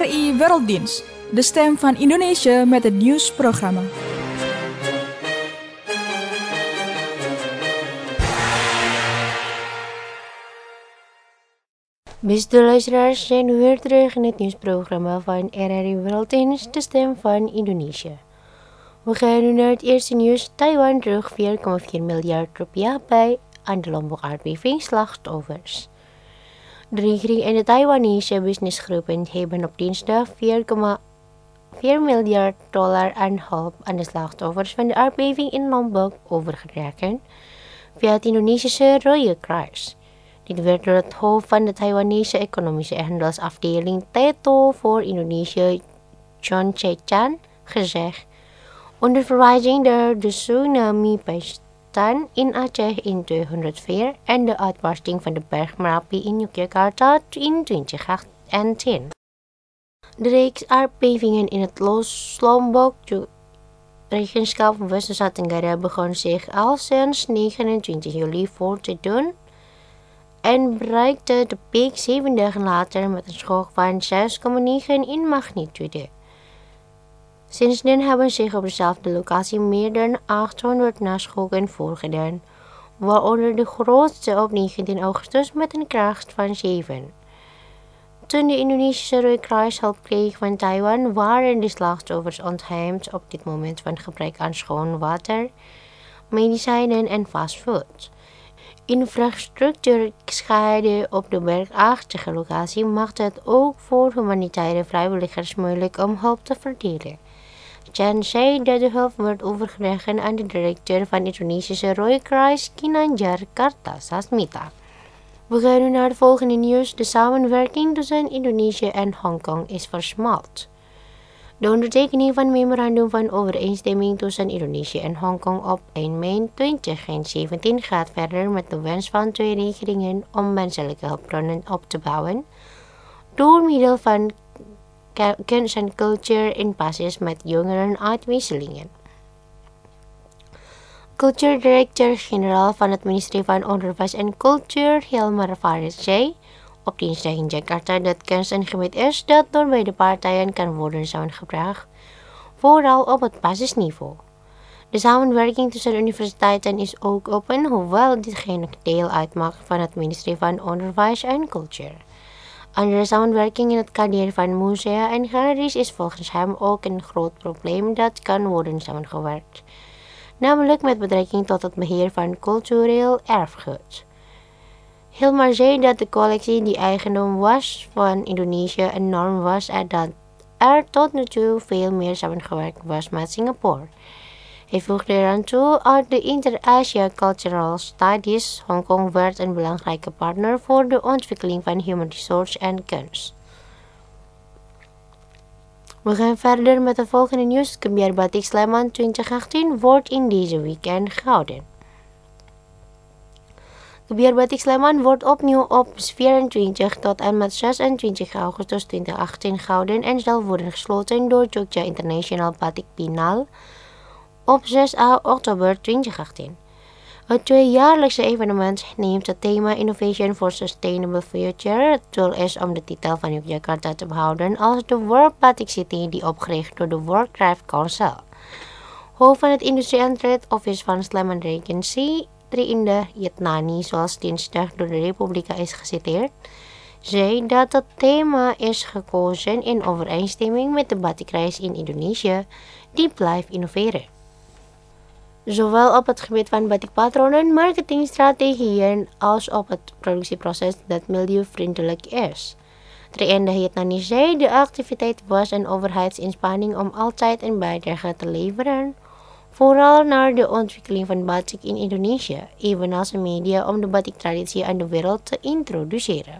RRI Werelddienst, de stem van Indonesië met het nieuwsprogramma. Beste luisteraars, zijn we weer terug in het nieuwsprogramma van RRI Werelddienst, de stem van Indonesië. We gaan nu naar het eerste nieuws. Taiwan droeg 4,4 miljard rupiah bij aan de Lombok-aardbeving-slachtoffers. De regering en de Taiwanese businessgroepen hebben op dinsdag $4,4 miljard aan hulp aan de slachtoffers van de aardbeving in Lombok overgedragen via het Indonesische Rode Kruis. Dit werd door het hoofd van de Taiwanese economische handelsafdeling TETO voor Indonesië, John Chechan, gezegd, onder verwijzing naar de tsunami-bestand in Aceh in 2004 en de uitbarsting van de berg Merapi in Yogyakarta in 2010. De reeks aardbevingen in het Lombok-regenschap van West-Nusa Tenggara begon zich al sinds 29 juli voor te doen en bereikte de piek 7 dagen later met een schok van 6,9 in magnitude. Sindsdien hebben zich op dezelfde locatie meer dan 800 naschokken voorgedaan, waaronder de grootste op 19 augustus met een kracht van 7. Toen de Indonesische Rode Kruis hulp kreeg van Taiwan, waren de slachtoffers ontheemd op dit moment van gebrek aan schoon water, medicijnen en fastfood. Infrastructuurschade op de bergachtige locatie maakt het ook voor humanitaire vrijwilligers moeilijk om hulp te verdelen. Chan zei dat de hulp wordt overgedragen aan de directeur van Indonesische Rode Kruis, Ginanjar Kartasasmita. We gaan nu naar het volgende nieuws. De samenwerking tussen Indonesië en Hongkong is versmalt. De ondertekening van memorandum van overeenstemming tussen Indonesië en Hongkong op 1 mei 2017 gaat verder met de wens van twee regeringen om menselijke hulpbronnen op te bouwen door middel van kunst en cultuur in basis met jongerenuitwisselingen. Cultuurdirecteur-generaal van het ministerie van Onderwijs en Cultuur, Hilmar Farid, zei op dinsdag in Jakarta dat kunst een gebied is dat door beide partijen kan worden samengebracht, vooral op het basisniveau. De samenwerking tussen universiteiten is ook open, hoewel dit geen deel uitmaakt van het ministerie van Onderwijs en Cultuur. Andere samenwerking in het kader van musea en galeries is volgens hem ook een groot probleem dat kan worden samengewerkt, namelijk met betrekking tot het beheer van cultureel erfgoed. Hilmar zei dat de collectie die eigendom was van Indonesië een norm was en dat er tot nu toe veel meer samengewerkt was met Singapore. Hij voegde eraan toe, uit de Inter-Asia Cultural Studies, Hongkong werd een belangrijke partner voor de ontwikkeling van human resource en kunst. We gaan verder met het volgende nieuws. Gebiar Batik Sleman 2018 wordt in deze weekend gehouden. Gebiar Batik Sleman wordt opnieuw op 24 tot en met 26 augustus 2018 gehouden en zal worden gesloten door Jogja International Batik Biennale op 6 oktober 2018. Het tweejaarlijkse evenement neemt het thema Innovation for Sustainable Future. Het doel is om de titel van Yogyakarta te behouden als de World Batik City die opgericht door de World Craft Council. Hoofd van het Industrie and Trade Office van Sleman Regency, Triindah Yetnani, zoals dinsdag door de Republika is geciteerd, zei dat het thema is gekozen in overeenstemming met de batikreis in Indonesië die blijft innoveren, zowel op het gebied van batikpatronen, marketingstrategieën als op het productieproces dat milieuvriendelijk is. Triindah Yetnani zei de activiteit was een overheidsinspanning om altijd een bijdrage te leveren, vooral naar de ontwikkeling van batik in Indonesië, evenals de media om de batiktraditie aan de wereld te introduceren.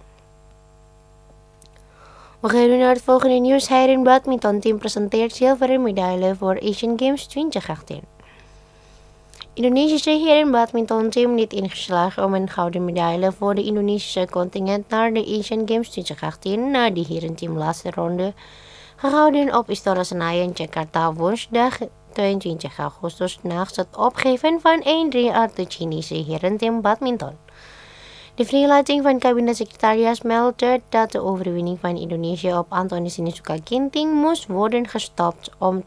We gaan nu naar het volgende nieuws. Heren badmintonteam presenteert zilveren medaille voor Asian Games 2018. Indonesische heren badmintonteam niet ingeslagen om een gouden medaille voor de Indonesische contingent naar de Asian Games 2018 na de herenteam laatste ronde, gehouden op Istora Senayan, Jakarta, woensdag 22 augustus naast het opgeven van 1-3 uit de Chinese herenteam badminton. De vrijlating van kabinetsecretaris meldde dat de overwinning van Indonesië op Antoni Sinisuka Ginting moest worden gestopt om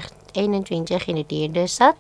2021 in de derde set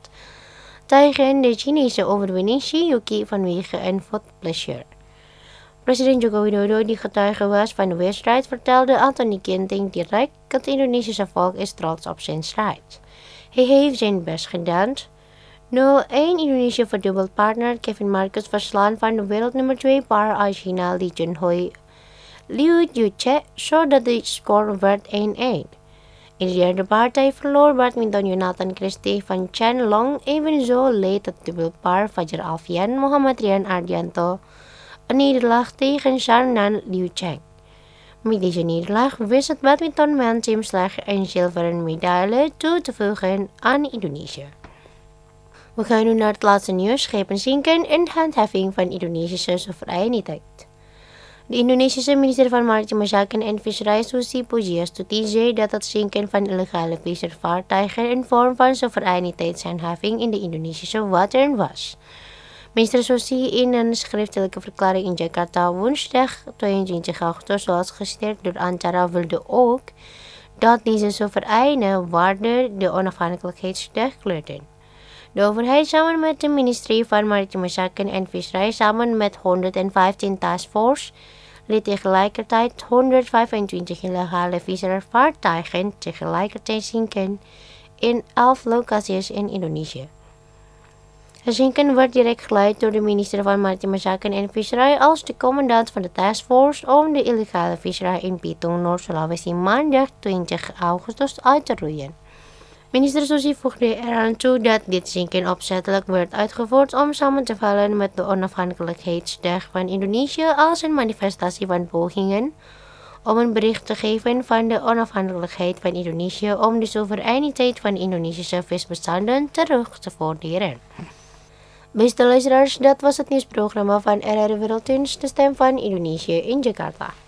tegen de Chinese overwinning Shi Yuqi vanwege een voetblessure. President Joko Widodo, die getuige was van de wedstrijd, vertelde Antoni Ginting direct: het Indonesische volk is trots op zijn strijd. Hij heeft zijn best gedaan. 0-1 Indonesië verdubbeld partner Kevin Marcus verslaan van de wereldnummer 2 paar uit China Lee Junhui Liu Juche, zodat de score werd 1-1. In de derde partij verloor badminton Jonathan Christie van Chen Long, evenzo leed het dubbelpaar Fajar Alfian Muhammad Rian Ardianto een nederlaag tegen Sharnan Liu Cheng. Met deze nederlaag wist het badmintonmanteam slechts een zilveren medaille toe te voegen aan Indonesië. We gaan nu naar het laatste nieuws. Schepen zinken in handhaving van Indonesische soevereiniteit. De Indonesische minister van Maritime Zaken en Visserij Susi Pujiastuti zei dat het zinken van illegale visservaartuigen een vorm van soevereiniteitshandhaving in de Indonesische wateren was. Minister Susi in een schriftelijke verklaring in Jakarta woensdag 22 augustus, zoals geciteerd door Antara, wilde ook dat deze soevereine waarden de onafhankelijkheidsdag kleurden. De overheid samen met het ministerie van Maritime Zaken en Visserij samen met 115 taskforce liet tegelijkertijd 125 illegale visservaartuigen tegelijkertijd zinken in 11 locaties in Indonesië. Het zinken werd direct geleid door de minister van Maritime Zaken en Visserij als de commandant van de taskforce om de illegale visserij in Bitung, Noord-Sulawesi maandag 20 augustus uit te roeien. Minister Susi voegde eraan toe dat dit zinken opzettelijk werd uitgevoerd om samen te vallen met de onafhankelijkheidsdag van Indonesië als een manifestatie van pogingen om een bericht te geven van de onafhankelijkheid van Indonesië om de soevereiniteit van Indonesische visbestanden terug te vorderen. Beste luisteraars, dat was het nieuwsprogramma van RR Wereldnieuws, de stem van Indonesië in Jakarta.